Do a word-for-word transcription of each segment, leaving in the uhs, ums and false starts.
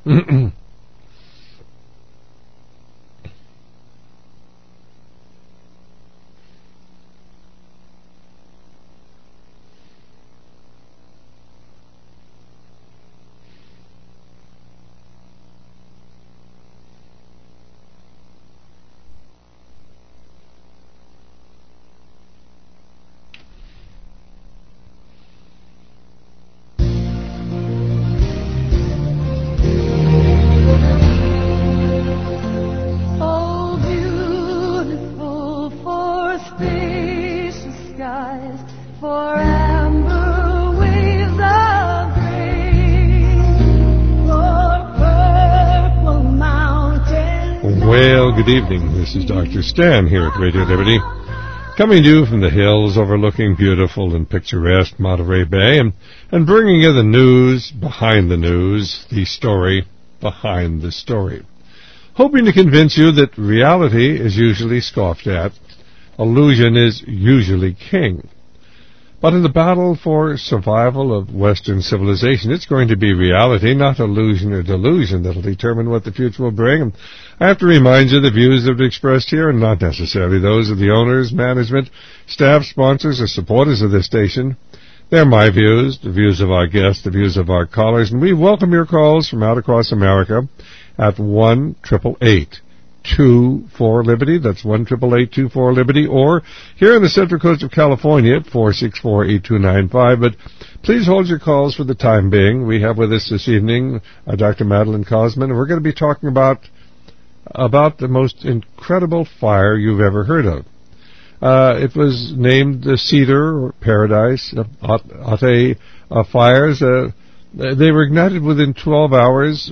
Well, good evening. This is Doctor Stan here at Radio Liberty, coming to you from the hills overlooking beautiful and picturesque Monterey Bay, and, and bringing you the news behind the news, the story behind the story. Hoping to convince you that reality is usually scoffed at, illusion is usually king. But in the battle for survival of Western civilization, it's going to be reality, not illusion or delusion, that will determine what the future will bring. And I have to remind you the views that are expressed here are not necessarily those of the owners, management, staff, sponsors, or supporters of this station. They're my views, the views of our guests, the views of our callers, and we welcome your calls from out across America at one eight eight eight, two four, Liberty. That's one eight eight eight, two four, Liberty. Or here in the Central Coast of California at four six four, eight two nine five. But please hold your calls for the time being. We have with us this evening uh, Doctor Madeline Cosman, and we're going to be talking about about the most incredible fire you've ever heard of. Uh, it was named the Cedar or Paradise uh, Ate uh, fires. Uh, they were ignited within twelve hours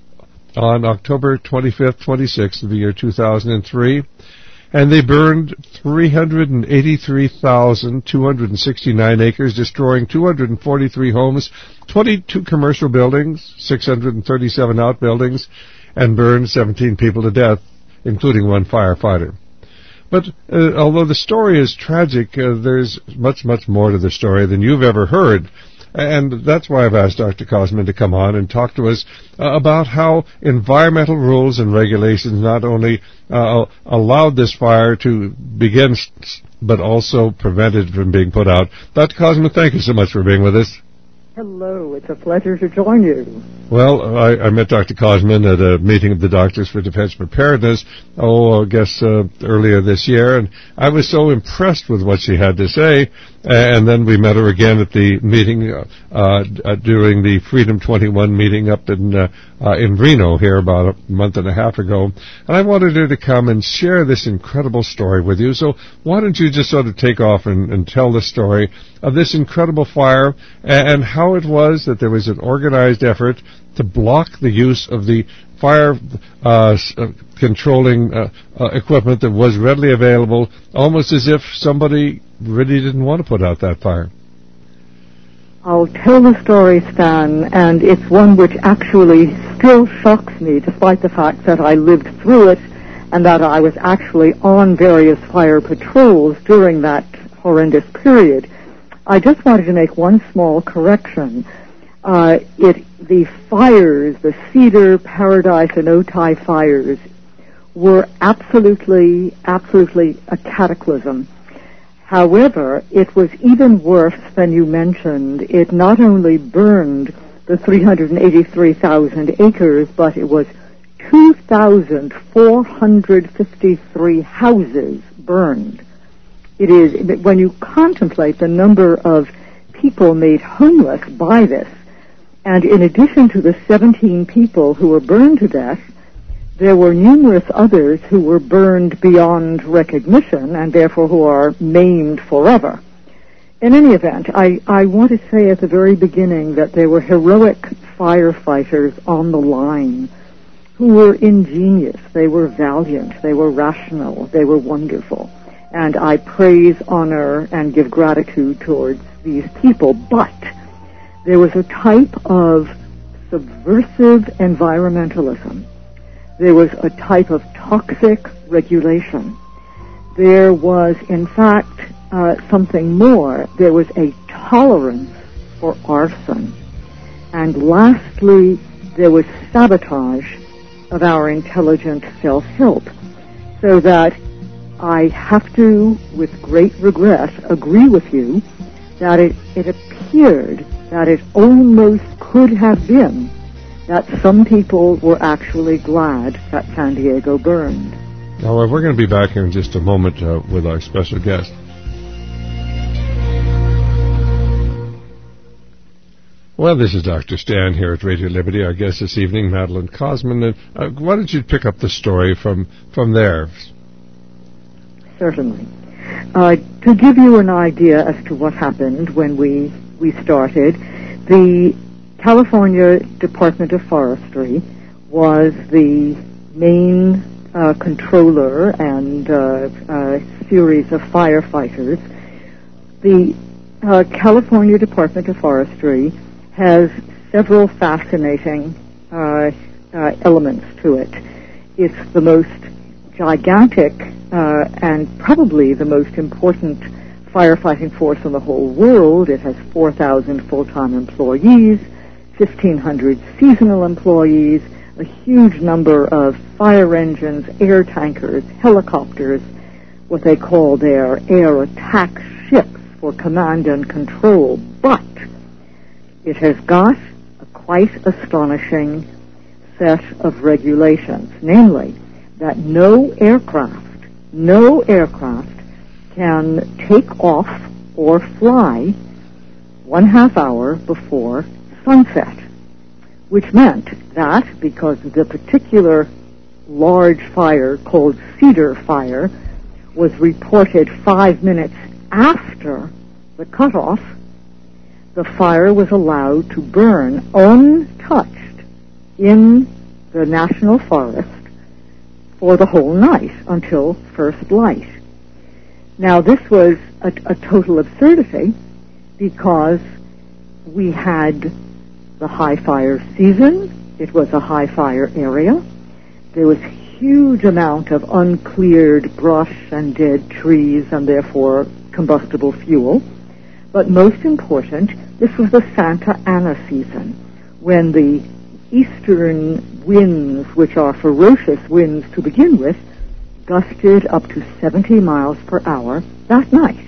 on October twenty-fifth, twenty-sixth of the year two thousand three, and they burned three hundred eighty-three thousand two hundred sixty-nine acres, destroying two hundred forty-three homes, twenty-two commercial buildings, six hundred thirty-seven outbuildings, and burned seventeen people to death, including one firefighter. But uh, although the story is tragic, uh, there's much, much more to the story than you've ever heard. And that's why I've asked Doctor Cosman to come on and talk to us uh, about how environmental rules and regulations not only uh, allowed this fire to begin, but also prevented it from being put out. Doctor Cosman, thank you so much for being with us. Hello, it's a pleasure to join you. Well, I, I met Doctor Cosman at a meeting of the Doctors for Defense Preparedness, oh, I guess uh, earlier this year, and I was so impressed with what she had to say, and then we met her again at the meeting uh, uh, during the Freedom twenty-one meeting up in uh, uh, in Reno here about a month and a half ago, and I wanted her to come and share this incredible story with you. So why don't you just sort of take off and, and tell the story of this incredible fire and how it was that there was an organized effort to block the use of the fire uh, uh, controlling uh, uh, equipment that was readily available, almost as if somebody really didn't want to put out that fire. I'll tell the story, Stan, and it's one which actually still shocks me, despite the fact that I lived through it and that I was actually on various fire patrols during that horrendous period. I just wanted to make one small correction. Uh, it the fires, the Cedar, Paradise, and Otay fires, were absolutely, absolutely a cataclysm. However, it was even worse than you mentioned. It not only burned the three hundred eighty-three thousand acres, but it was two thousand four hundred fifty-three houses burned. It is, when you contemplate the number of people made homeless by this, and in addition to the seventeen people who were burned to death, there were numerous others who were burned beyond recognition and therefore who are maimed forever. In any event, I, I want to say at the very beginning that there were heroic firefighters on the line who were ingenious, they were valiant, they were rational, they were wonderful. And I praise, honor, and give gratitude towards these people. But there was a type of subversive environmentalism. There was a type of toxic regulation. There was, in fact, uh, something more. There was a tolerance for arson. And lastly, there was sabotage of our intelligent self-help. So that I have to, with great regret, agree with you that it, it appeared that it almost could have been that some people were actually glad that San Diego burned. Now, we're going to be back here in just a moment uh, with our special guest. Well, this is Doctor Stan here at Radio Liberty. Our guest this evening, Madeline Cosman. And, uh, why don't you pick up the story from, from there? Certainly. Uh, to give you an idea as to what happened when we, we started, the California Department of Forestry was the main uh, controller and uh, uh, series of firefighters. The uh, California Department of Forestry has several fascinating uh, uh, elements to it. It's the most gigantic uh, and probably the most important firefighting force in the whole world. It has four thousand full-time employees, fifteen hundred seasonal employees, a huge number of fire engines, air tankers, helicopters, what they call their air attack ships for command and control. But it has got a quite astonishing set of regulations, namely that no aircraft, no aircraft can take off or fly one half hour before sunset, which meant that because the particular large fire called Cedar Fire was reported five minutes after the cutoff, the fire was allowed to burn untouched in the national forest for the whole night until first light. Now, this was a, a total absurdity because we had the high fire season. It was a high fire area. There was huge amount of uncleared brush and dead trees and therefore combustible fuel. But most important, this was the Santa Ana season, when the eastern winds, which are ferocious winds to begin with, gusted up to seventy miles per hour that night.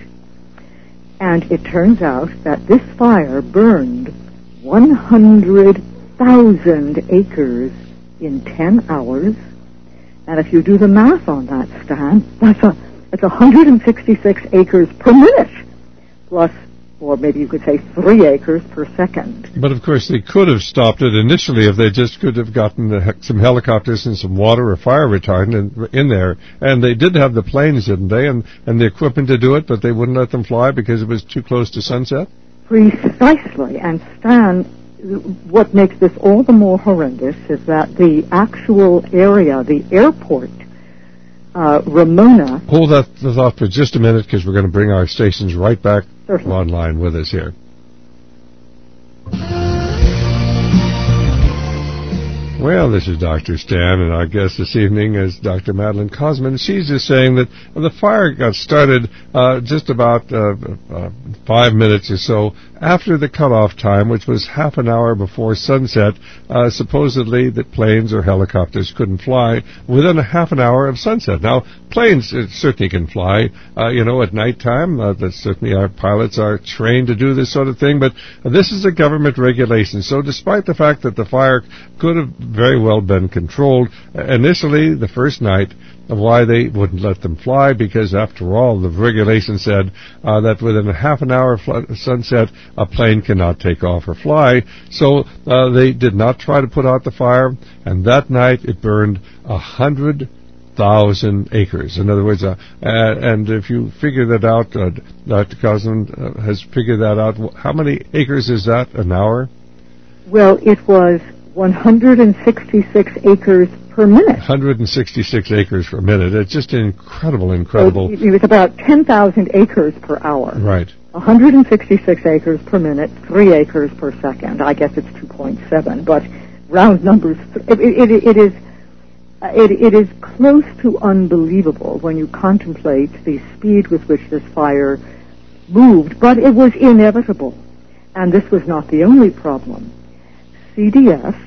And it turns out that this fire burned one hundred thousand acres in ten hours. And if you do the math on that, Stan, that's a, that's one hundred sixty-six acres per minute, plus, or maybe you could say three acres per second. But of course they could have stopped it initially if they just could have gotten the, some helicopters and some water or fire retardant in, in there. And they did have the planes, didn't they, and, and the equipment to do it, but they wouldn't let them fly because it was too close to sunset? Precisely. And Stan, what makes this all the more horrendous is that the actual area, the airport, uh, Ramona... Hold that thought for just a minute because we're going to bring our stations right back Certainly. online with us here. Well, this is Doctor Stan, and our guest this evening is Doctor Madeline Cosman. She's just saying that the fire got started uh, just about uh, uh, five minutes or so after the cutoff time, which was half an hour before sunset. Uh, supposedly that planes or helicopters couldn't fly within a half an hour of sunset. Now, planes uh, certainly can fly, uh, you know, at nighttime. Uh, that certainly our pilots are trained to do this sort of thing, but uh, this is a government regulation. So despite the fact that the fire could have very well been controlled, uh, initially, the first night, of why they wouldn't let them fly, because after all, the regulation said uh, that within a half an hour of fl- sunset, a plane cannot take off or fly. So uh, they did not try to put out the fire, and that night it burned a hundred thousand acres. In other words, uh, uh, and if you figure that out, uh, Doctor Cosman uh, has figured that out. How many acres is that an hour? Well, it was one hundred sixty-six acres per minute. one hundred sixty-six acres per minute. It's just incredible, incredible. So it was about ten thousand acres per hour. Right. one hundred sixty-six acres per minute, three acres per second. I guess it's two point seven, but round numbers. It, it, it is it, it is close to unbelievable when you contemplate the speed with which this fire moved, but it was inevitable. And this was not the only problem. C D F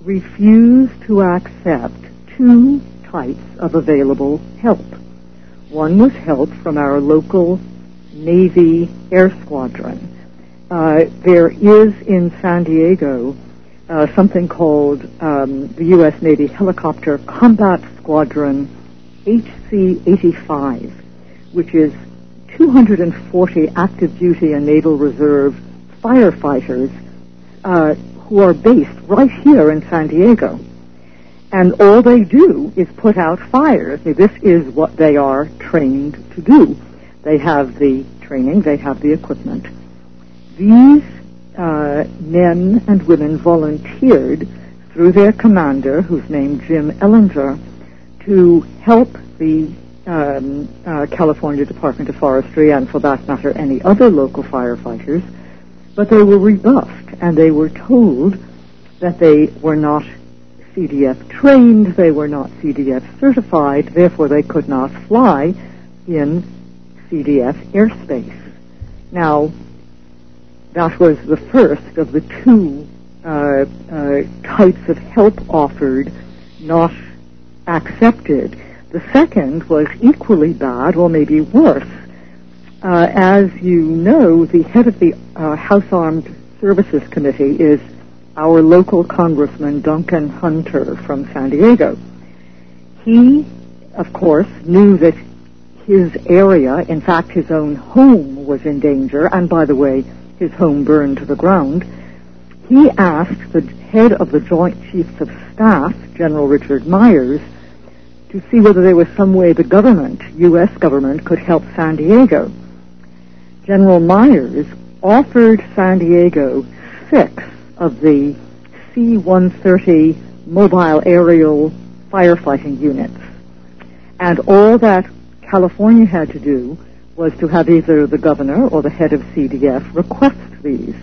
refused to accept two types of available help. One was help from our local Navy Air Squadron. Uh, there is in San Diego uh, something called um, the U S Navy Helicopter Combat Squadron H C eighty-five, which is two hundred forty active duty and Naval Reserve firefighters uh, who are based right here in San Diego. And all they do is put out fires. This is what they are trained to do. They have the training, they have the equipment. These uh, men and women volunteered through their commander, who's named Jim Ellinger, to help the um, uh, California Department of Forestry, and for that matter any other local firefighters, but they were rebuffed, and they were told that they were not C D F trained, they were not C D F certified, therefore they could not fly in C D F airspace. Now, that was the first of the two uh, uh, types of help offered, not accepted. The second was equally bad, or maybe worse. Uh, as you know, the head of the uh, House Armed Services Committee is our local Congressman Duncan Hunter from San Diego. He, of course, knew that his area, in fact his own home, was in danger, and by the way, his home burned to the ground. He asked the head of the Joint Chiefs of Staff, General Richard Myers, to see whether there was some way the government, U S government, could help San Diego. General Myers offered San Diego six of the C one thirty mobile aerial firefighting units. And all that California had to do was to have either the governor or the head of C D F request these.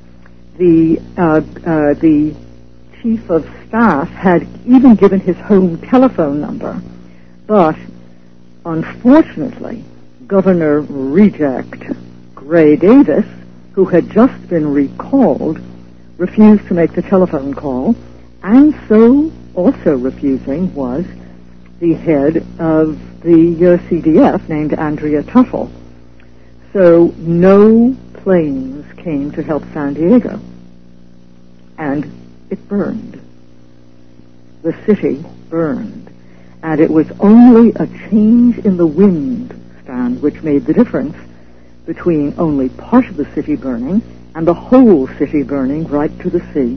The, uh, uh, the chief of staff had even given his home telephone number, but unfortunately, Governor Reject Gray Davis, who had just been recalled, refused to make the telephone call, and so also refusing was the head of the uh, C D F named Andrea Tuffle. So no planes came to help San Diego, and it burned. The city burned, and it was only a change in the wind, Stan, which made the difference between only part of the city burning and the whole city burning right to the sea.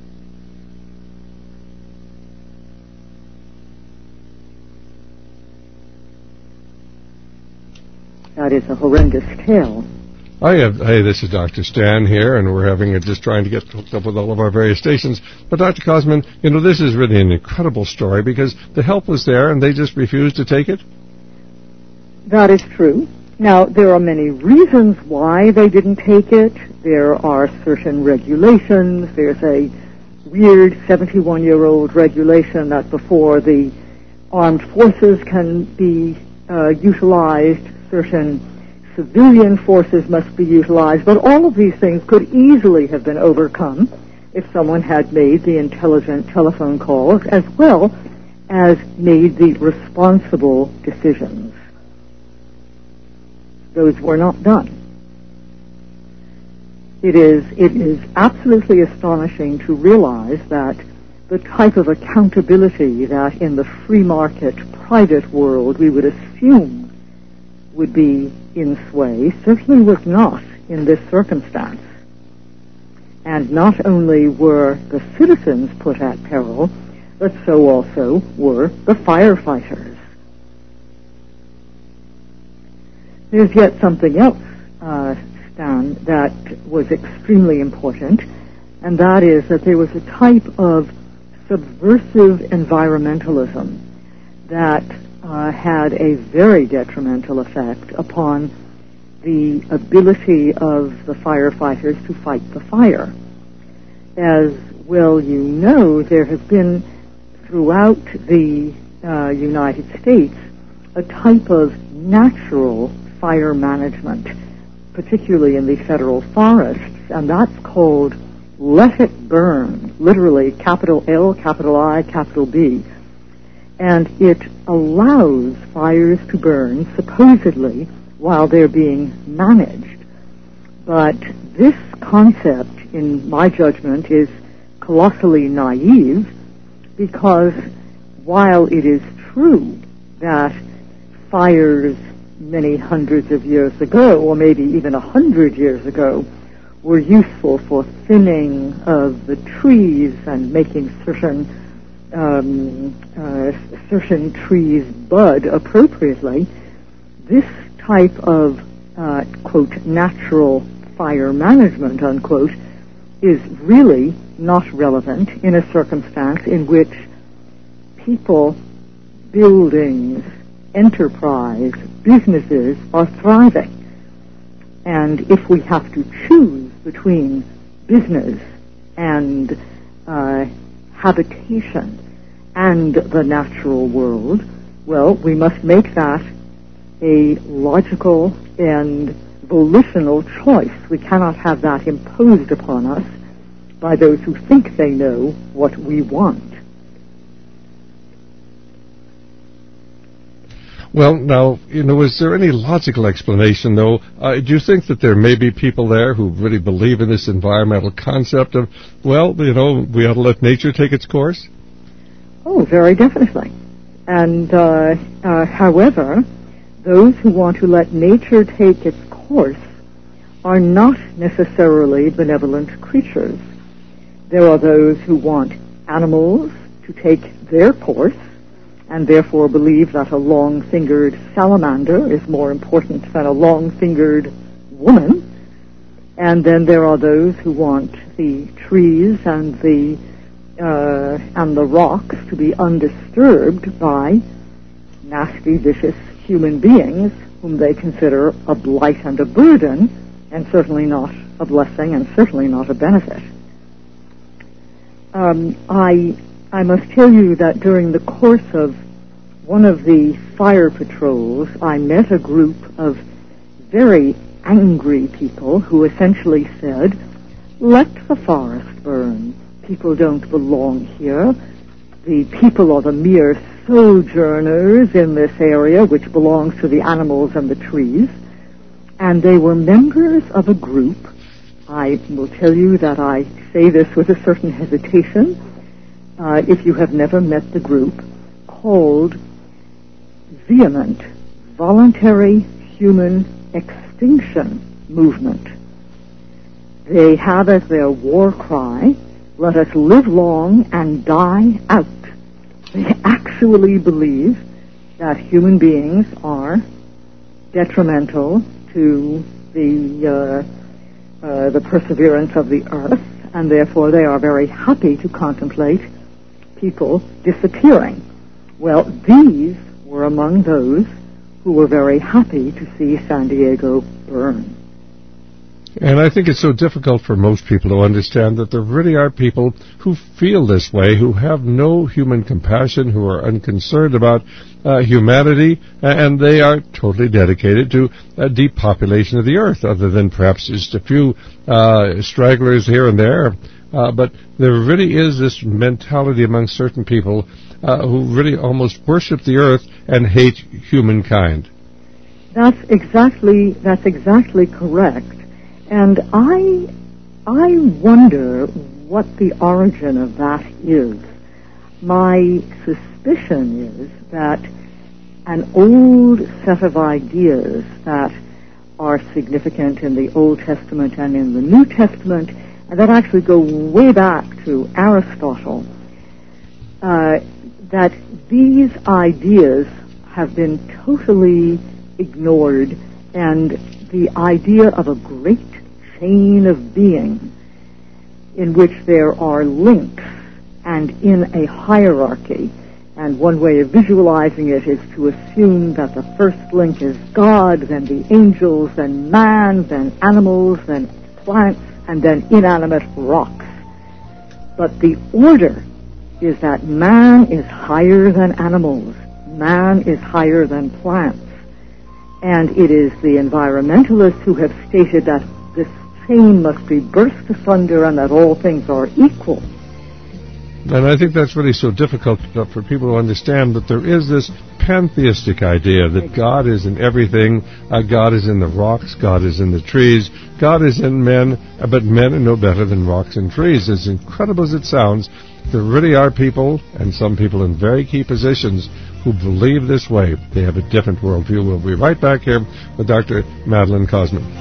That is a horrendous tale. I have, hey, this is Doctor Stan here, and we're having a, just trying to get hooked up with all of our various stations. But Doctor Cosman, you know, this is really an incredible story because the help was there and they just refused to take it. That is true. Now, there are many reasons why they didn't take it. There are certain regulations. There's a weird seventy-one-year-old regulation that before the armed forces can be uh, utilized, certain civilian forces must be utilized, but all of these things could easily have been overcome if someone had made the intelligent telephone calls as well as made the responsible decisions. Those were not done. It is, it is absolutely astonishing to realize that the type of accountability that in the free market private world we would assume would be in sway certainly was not in this circumstance. And not only were the citizens put at peril, but so also were the firefighters. There's yet something else, uh, Stan, that was extremely important, and that is that there was a type of subversive environmentalism that uh, had a very detrimental effect upon the ability of the firefighters to fight the fire. As well you know, there has been throughout the uh, United States a type of natural fire management, particularly in the federal forests, and that's called let it burn, literally capital L, capital I, capital B. And it allows fires to burn, supposedly, while they're being managed. But this concept, in my judgment, is colossally naive, because while it is true that fires many hundreds of years ago, or maybe even a hundred years ago, were useful for thinning of the trees and making certain um, uh, certain trees bud appropriately, this type of uh, quote natural fire management unquote is really not relevant in a circumstance in which people, buildings, enterprise, businesses are thriving. And if we have to choose between business and uh, habitation and the natural world, well, we must make that a logical and volitional choice. We cannot have that imposed upon us by those who think they know what we want. Well, now, you know, is there any logical explanation, though? Uh, do you think that there may be people there who really believe in this environmental concept of, well, you know, we ought to let nature take its course? Oh, very definitely. And, uh, uh, however, those who want to let nature take its course are not necessarily benevolent creatures. There are those who want animals to take their course, and therefore believe that a long-fingered salamander is more important than a long-fingered woman. And then there are those who want the trees and the uh, and the rocks to be undisturbed by nasty, vicious human beings whom they consider a blight and a burden, and certainly not a blessing, and certainly not a benefit. Um, I I must tell you that during the course of one of the fire patrols, I met a group of very angry people who essentially said, let the forest burn. People don't belong here. The people are the mere sojourners in this area, which belongs to the animals and the trees. And they were members of a group. I will tell you that I say this with a certain hesitation, uh, if you have never met the group, called Vehement Voluntary Human Extinction Movement. They have as their war cry, let us live long and die out. They actually believe that human beings are detrimental to the uh, uh, the perseverance of the earth, and therefore they are very happy to contemplate people disappearing. Well, these were among those who were very happy to see San Diego burn. And I think it's so difficult for most people to understand that there really are people who feel this way, who have no human compassion, who are unconcerned about uh, humanity, and they are totally dedicated to a depopulation of the earth, other than perhaps just a few uh, stragglers here and there. Uh, but there really is this mentality among certain people uh, who really almost worship the earth and hate humankind. That's exactly that's exactly correct. And I, I wonder what the origin of that is. My suspicion is that an old set of ideas that are significant in the Old Testament and in the New Testament, and that actually go way back to Aristotle, uh, that these ideas have been totally ignored, and the idea of a great chain of being in which there are links and in a hierarchy. And one way of visualizing it is to assume that the first link is God, then the angels, then man, then animals, then plants, and then inanimate rocks. But the order is that man is higher than animals, man is higher than plants. And it is the environmentalists who have stated that this pain must be burst asunder and that all things are equal. And I think that's really so difficult for people to understand, that there is this pantheistic idea that God is in everything. Uh, God is in the rocks, God is in the trees, God is in men, but men are no better than rocks and trees. As incredible as it sounds, there really are people, and some people in very key positions, who believe this way. They have a different worldview. We'll be right back here with Doctor Madeleine Cosman.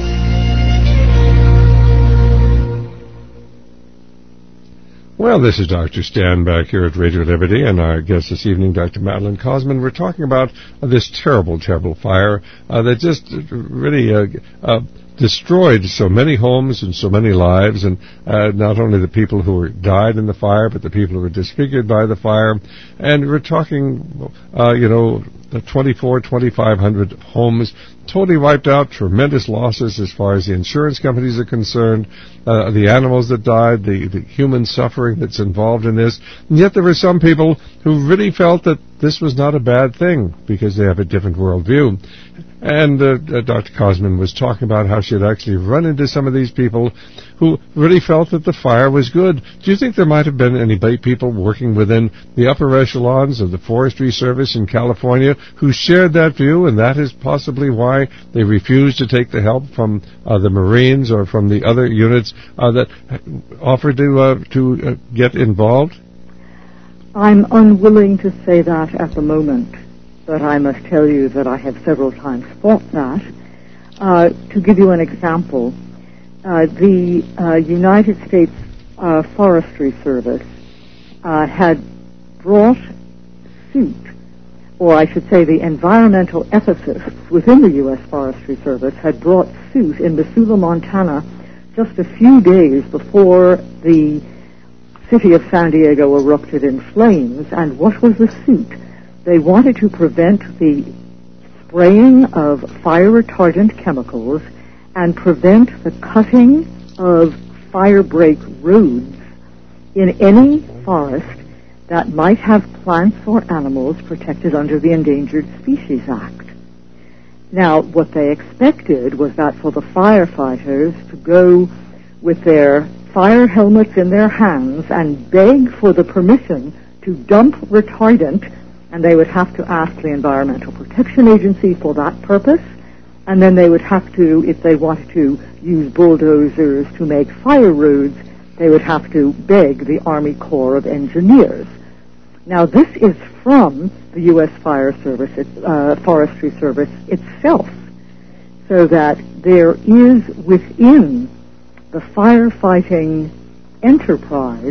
Well, this is Doctor Stan back here at Radio Liberty, and our guest this evening, Doctor Madeleine Cosman. We're talking about uh, this terrible, terrible fire uh, that just really uh, uh, destroyed so many homes and so many lives, and uh, not only the people who were died in the fire, but the people who were disfigured by the fire. And we're talking, uh, you know, twenty-four, twenty-five hundred homes totally wiped out, tremendous losses as far as the insurance companies are concerned, uh, the animals that died, the, the human suffering that's involved in this. And yet there were some people who really felt that this was not a bad thing because they have a different worldview. And uh, uh, Doctor Cosman was talking about how she had actually run into some of these people who really felt that the fire was good. Do you think there might have been any people working within the upper echelons of the Forestry Service in California who shared that view, and that is possibly why they refused to take the help from uh, the Marines or from the other units uh, that offered to, uh, to uh, get involved? I'm unwilling to say that at the moment, but I must tell you that I have several times thought that. Uh, to give you an example, uh, the uh, United States uh, Forestry Service uh, had brought suit, or I should say the environmental ethicists within the U S Forestry Service had brought suit in Missoula, Montana, just a few days before the city of San Diego erupted in flames. And what was the suit? They wanted to prevent the spraying of fire retardant chemicals and prevent the cutting of fire break roads in any forest that might have plants or animals protected under the Endangered Species Act. Now, what they expected was that for the firefighters to go with their fire helmets in their hands and beg for the permission to dump retardant, and they would have to ask the Environmental Protection Agency for that purpose, and then they would have to, if they wanted to use bulldozers to make fire roads, they would have to beg the Army Corps of Engineers. Now, this is from the U S Fire Service, uh, Forestry Service itself, so that there is within the firefighting enterprise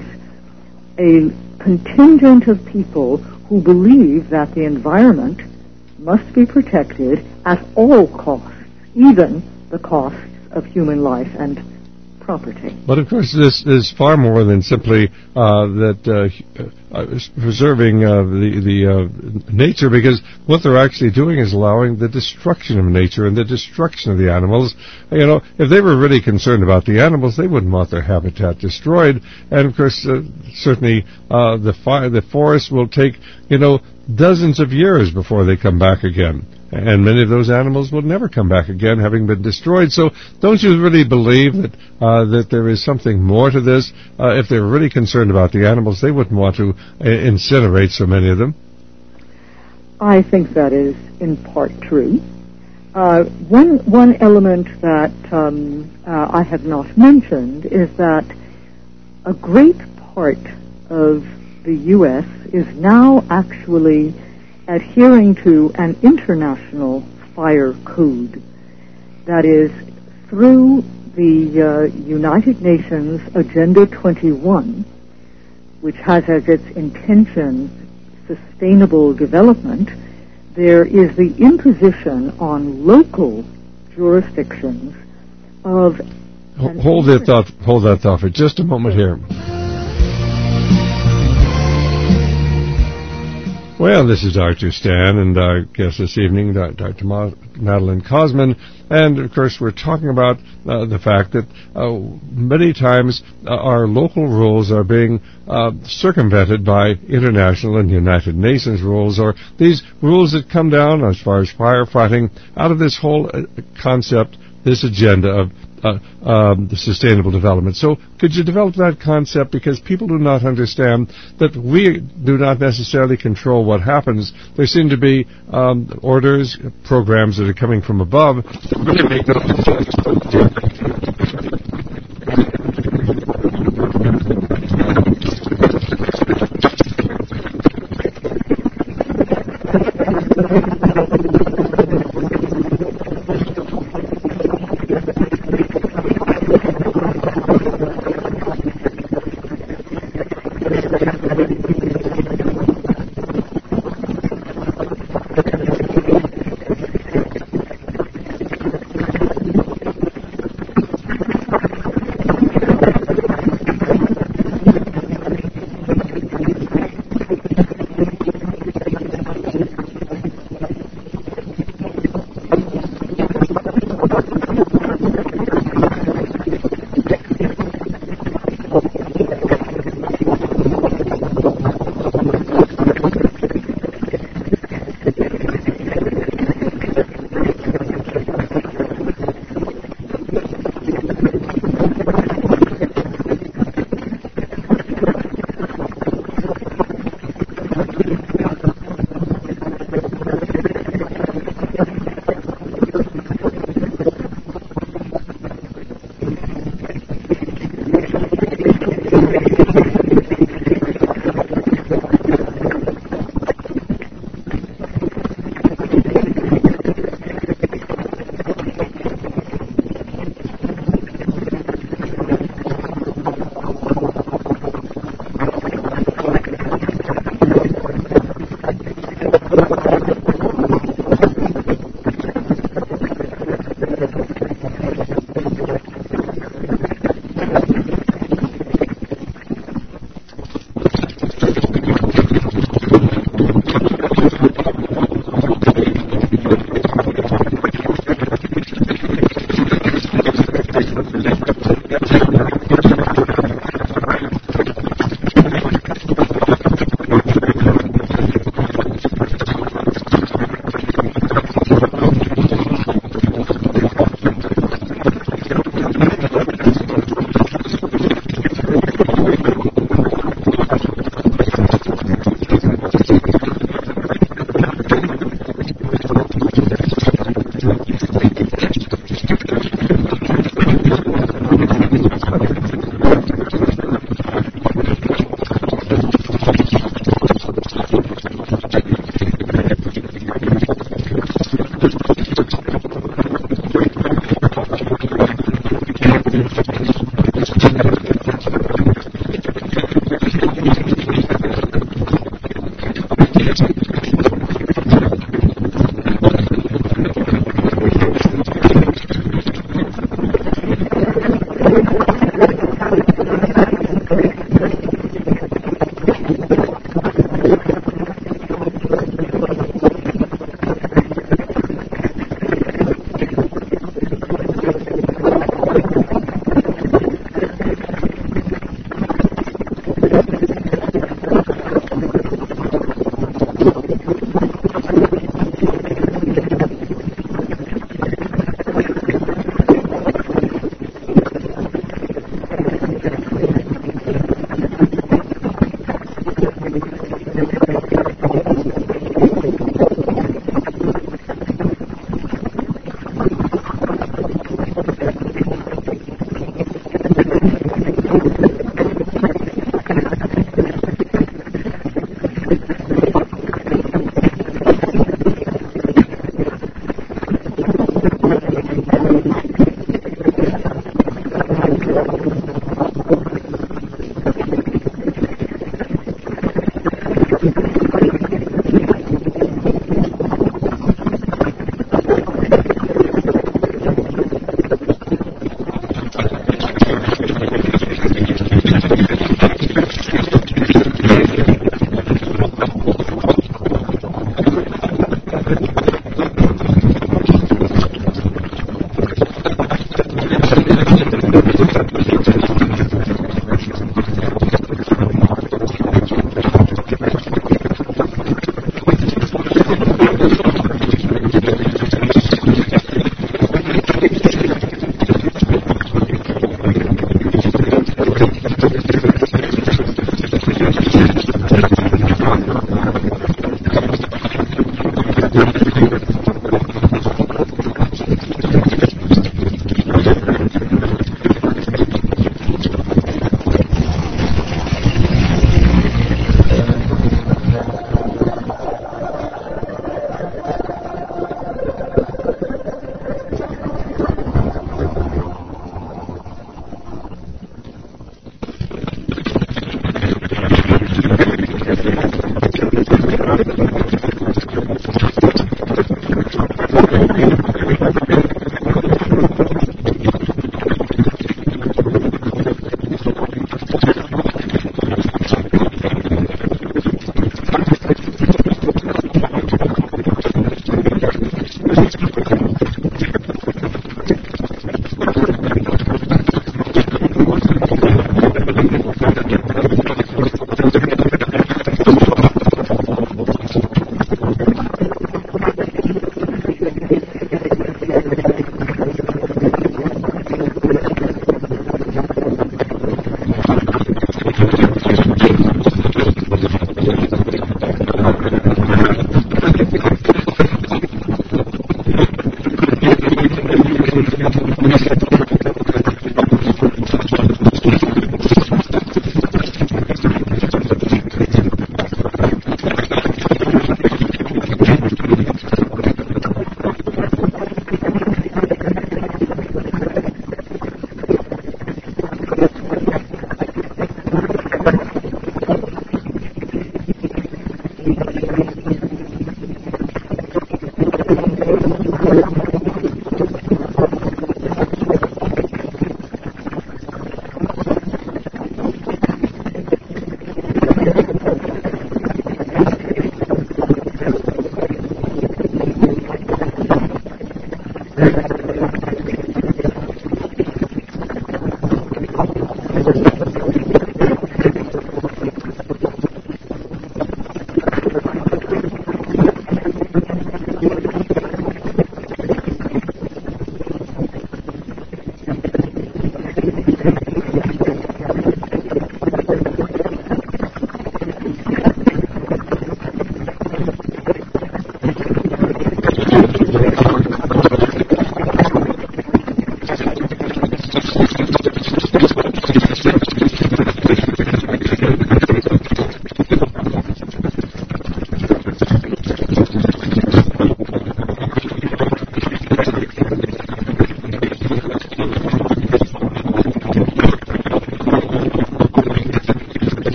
a contingent of people who believe that the environment must be protected at all costs, even the costs of human life and property. But of course, this is far more than simply uh, that uh, uh, preserving uh, the the uh, nature, because what they're actually doing is allowing the destruction of nature and the destruction of the animals. You know, if they were really concerned about the animals, they wouldn't want their habitat destroyed. And of course, uh, certainly uh, the fire, the forest will take you know dozens of years before they come back again. And many of those animals will never come back again, having been destroyed. So don't you really believe that uh, that there is something more to this? Uh, if they're really concerned about the animals, they wouldn't want to uh, incinerate so many of them. I think that is in part true. Uh, one one element that um, uh, I have not mentioned is that a great part of the U S is now actually adhering to an international fire code. That is, through the uh, United Nations Agenda twenty-one, which has as its intention sustainable development, there is the imposition on local jurisdictions of... Hold that thought, hold that thought for just a moment here. Well, this is Doctor Stan, and our guest this evening, Doctor Ma- Madeleine Cosman, and of course we're talking about uh, the fact that uh, many times uh, our local rules are being uh, circumvented by international and United Nations rules, or these rules that come down as far as firefighting out of this whole uh, concept, this agenda of uh, um, the sustainable development. So could you develop that concept, because people do not understand that we do not necessarily control what happens. There seem to be um, orders, programs that are coming from above.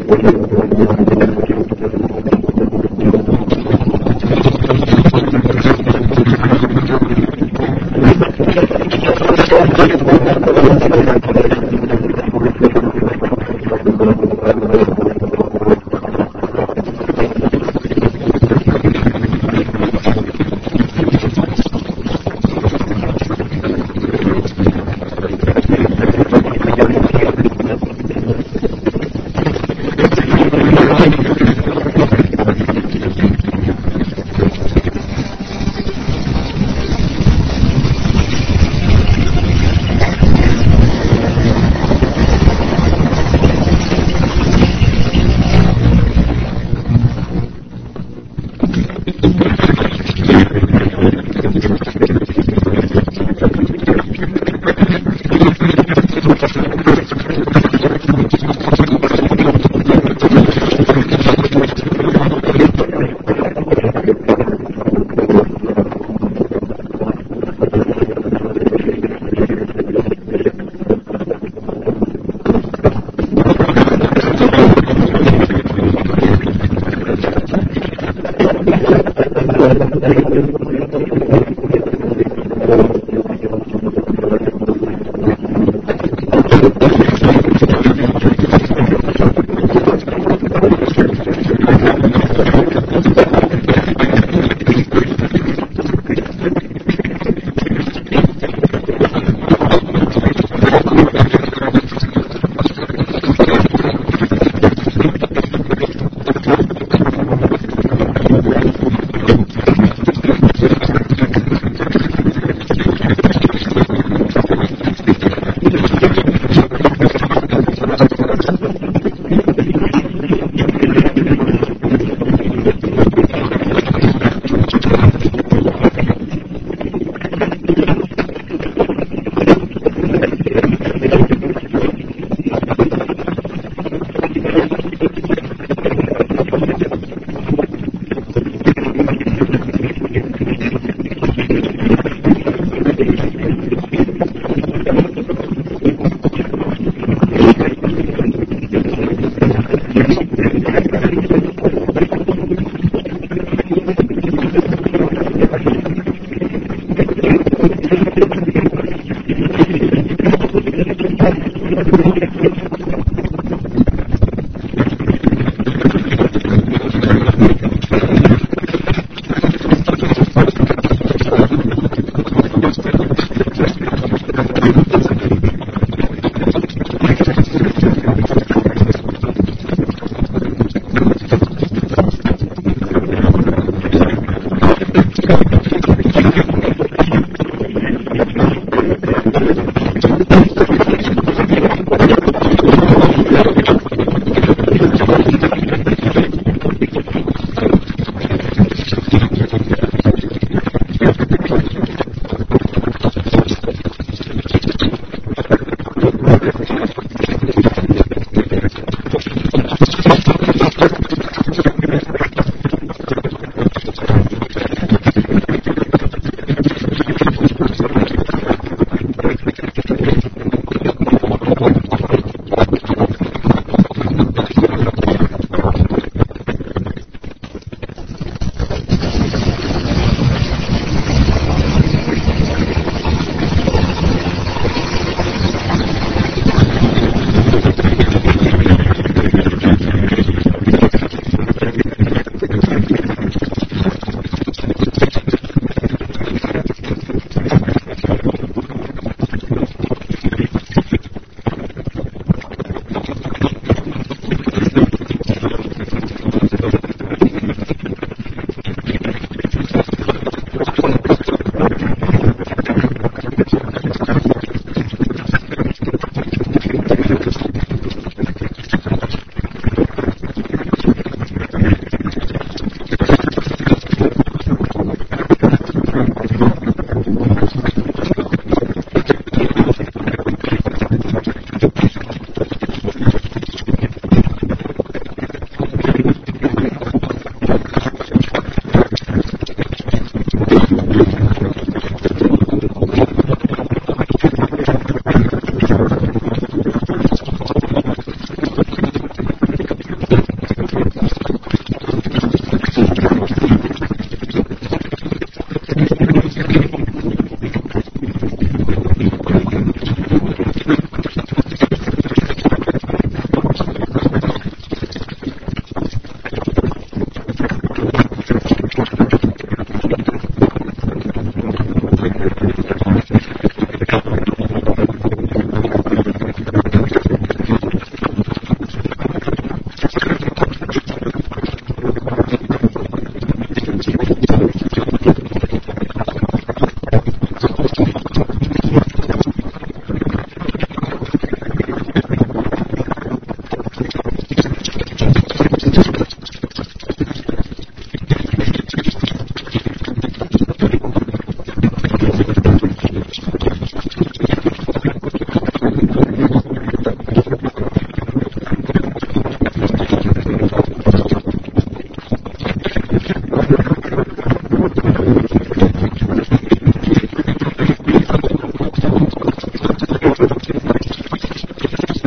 Thank you.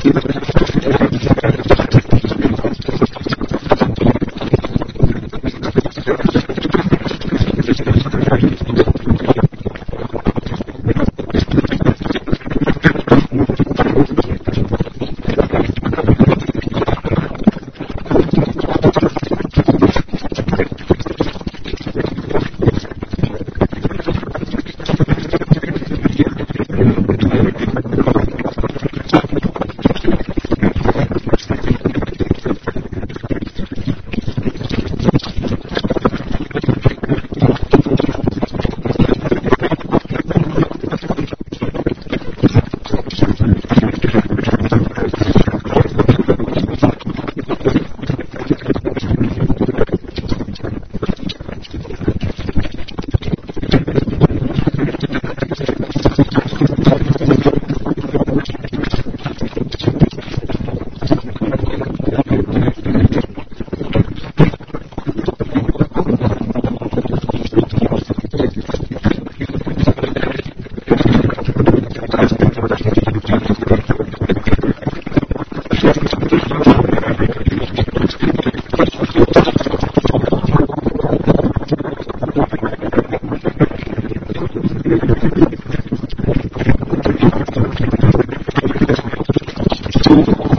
Thank you.